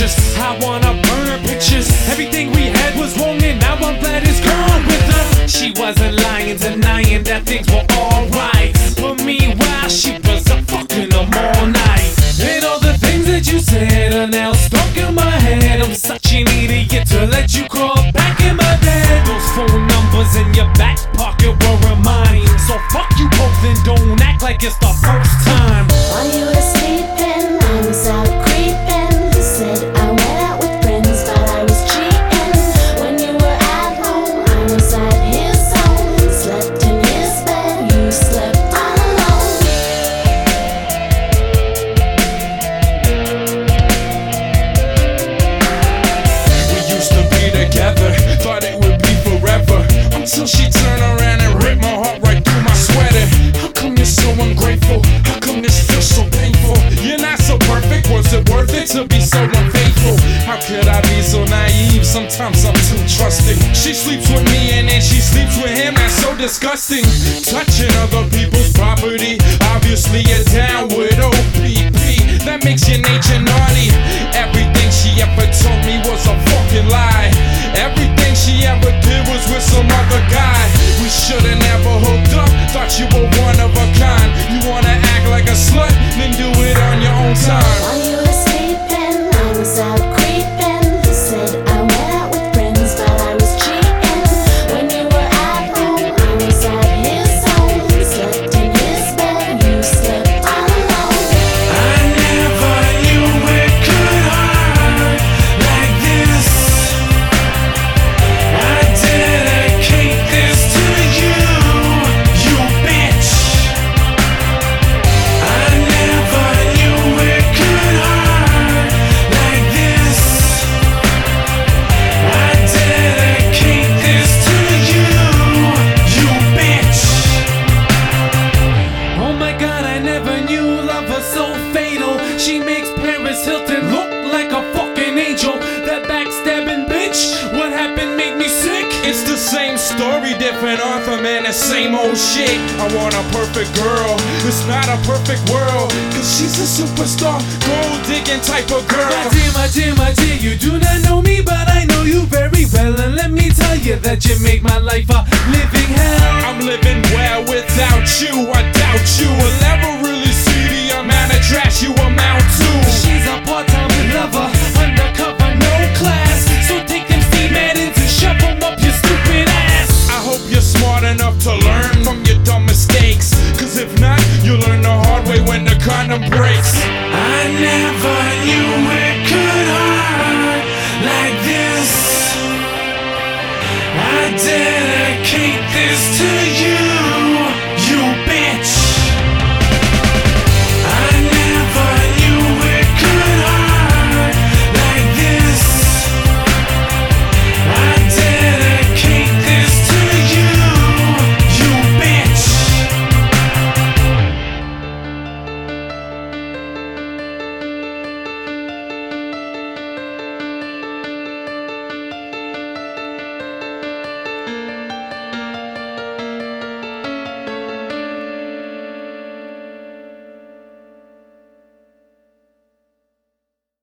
vicious. I wanna burn her pictures. Everything we had was wrong and now I'm glad it's gone with her. She wasn't lying, denying that things were alright, but meanwhile she was a fucking them all night. And all the things that you said are now stuck in my head. I'm such an idiot to let you crawl back in my bed. Those phone numbers in your back pocket were reminding. So fuck you both and don't act like it's the first time. While you were sleeping, I was out creeping. Said I went out with friends, but I was cheating. When you were at home, I was at his home. Slept in his bed, you slept all alone. We used to be together, thought it would be forever, until she turned around and ripped my heart right through my sweater. How come you're so ungrateful? How come this feels so painful? You're not so perfect, was it worth it to be so unfaithful? How could I be so naive? Sometimes I'm too trusting. She sleeps with me and then she sleeps with him, that's so disgusting. Touching other people's property, obviously you're down with OPP. That makes your nature naughty. Everything she ever told me was a fucking lie. Everything she ever did was with some other guy. We should've never hooked up, thought you were one of a kind. You wanna act like a slut, then do it on your own time. While you were sleeping, I was out creeping. Said I went out with friends, but I was cheating. When you were at home, I was at his home. Slept in his bed, you slept all alone. I never knew it could hurt like this. I dedicate this to you, you bitch. I never knew it could hurt like this. I dedicate this to you, you bitch. Oh my god, I never knew love was so fatal. She makes Paris Hilton look like a fucking angel. That backstabbing bitch, what happened made me sick. It's the same story, different author, man, the same old shit. I want a perfect girl, it's not a perfect world, cause she's a superstar, gold digging type of girl. My dear, you do not know me, but I know you very well. And let me tell you that you make my life a living hell. I'm living well without you, I doubt you a